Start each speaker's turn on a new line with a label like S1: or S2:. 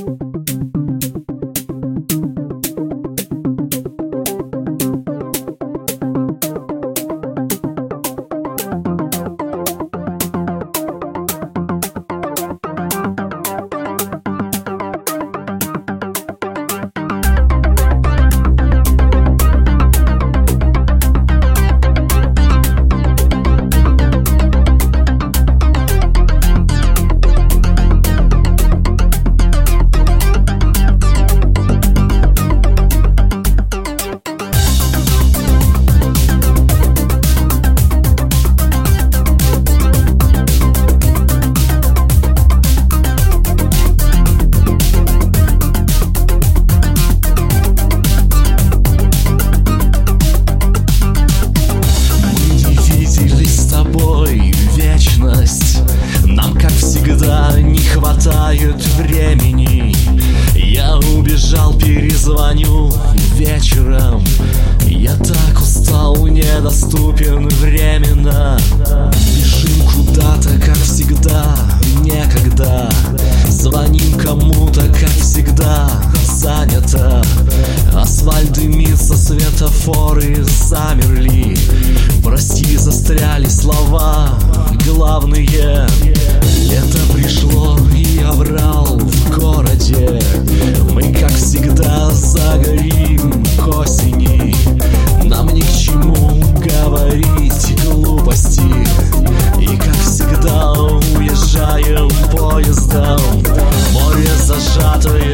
S1: Нам, как всегда, не хватает времени. Я убежал, перезвоню вечером. Я так устал, недоступен временно. Бежим куда-то, как всегда, некогда. Звоним кому-то, как всегда, занято. Асфальт дымится, светофоры замерли. Прости, застряли слова главные. Лето пришло, и я врал в городе. Мы, как всегда, загорим к осени. Нам ни к чему говорить глупости. И, как всегда, уезжаем поездом. Море зажатое